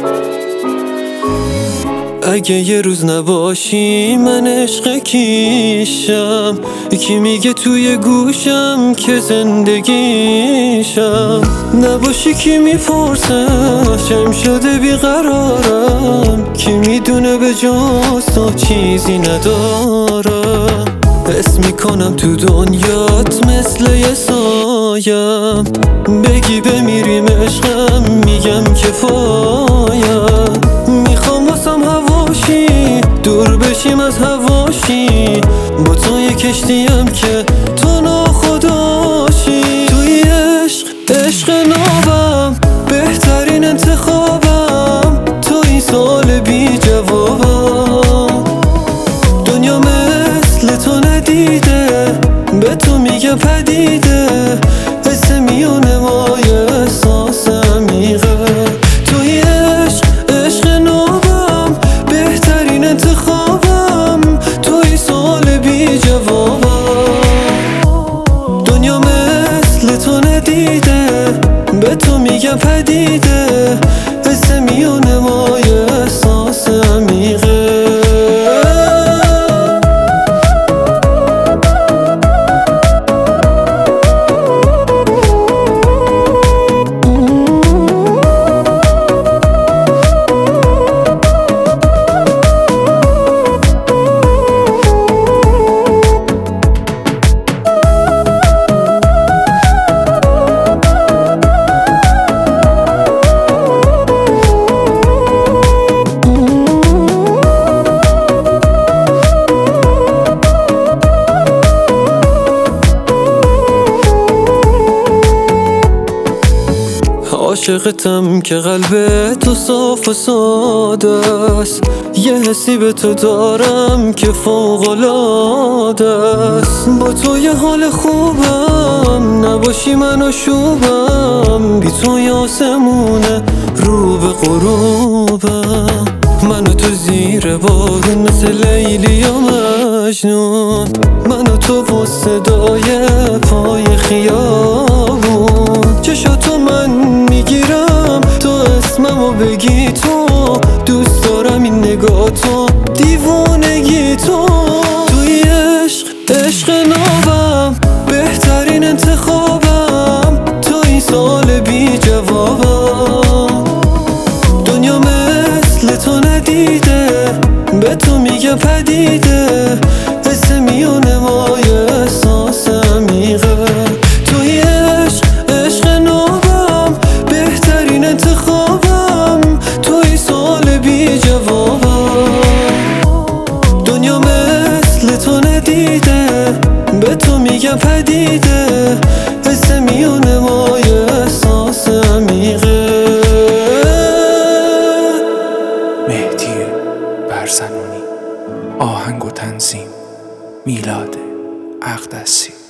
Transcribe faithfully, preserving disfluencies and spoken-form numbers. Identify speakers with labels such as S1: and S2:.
S1: اگه یه روز نباشی من عشق کیشم، کی میگه توی گوشم که زندگیشم؟ نباشی کی میپرسه چم شده بیقرارم، کی میدونه به جز تو چیزی ندارم. حس میکنم تو دنیات مثل یه سایم، بگی بمیریم عشقم میگم کفایم. میخوام واسم هواشی دور بشیم از هواشی، با تو یه کشتیم که تو ناخداشی. توی عشق عشق نابم بهترین انتخابم، تو این سال بی جوابم. دنیا مثل تو ندیده به تو میگم پدیده، حس میونه ما یه احساس عمیقه. توی عشق عشق نابم بهترین انتخابم، توی سال بی جوابم. دنیا مثل تو ندیده به تو میگم پدیده، حس میونه ما یه احساس عمیقه. عاشقتم که قلب تو صاف و ساده است، یه حسی به تو دارم که فوق‌العاده است. با تو یه حال خوبم، نباشی منو شوبم، بی تو یه آسمونه رو به غروبم. من و تو زیر بارون مثل لیلی و مجنون، من و تو با صدای پای خیابون. چشاتو من میگیرم تو اسممو بگی، تو دوست دارم این نگاه تو دیوونگی تو. توی عشق عشق نابم بهترین انتخابم، تو این سال بی جوابم. دنیا مثل تو ندیده به تو میگم پدیده، حس میونه ما یه احساس عمیقه. توی عشق عشق نابم بهترین انتخابم، توی سال بی جوابم. دنیا مثل تو ندیده به تو میگم پدیده، حس میونه ما یه احساس عمیقه.
S2: مهدی برزنونی، آهنگ و تنظیم میلاد اقدسی.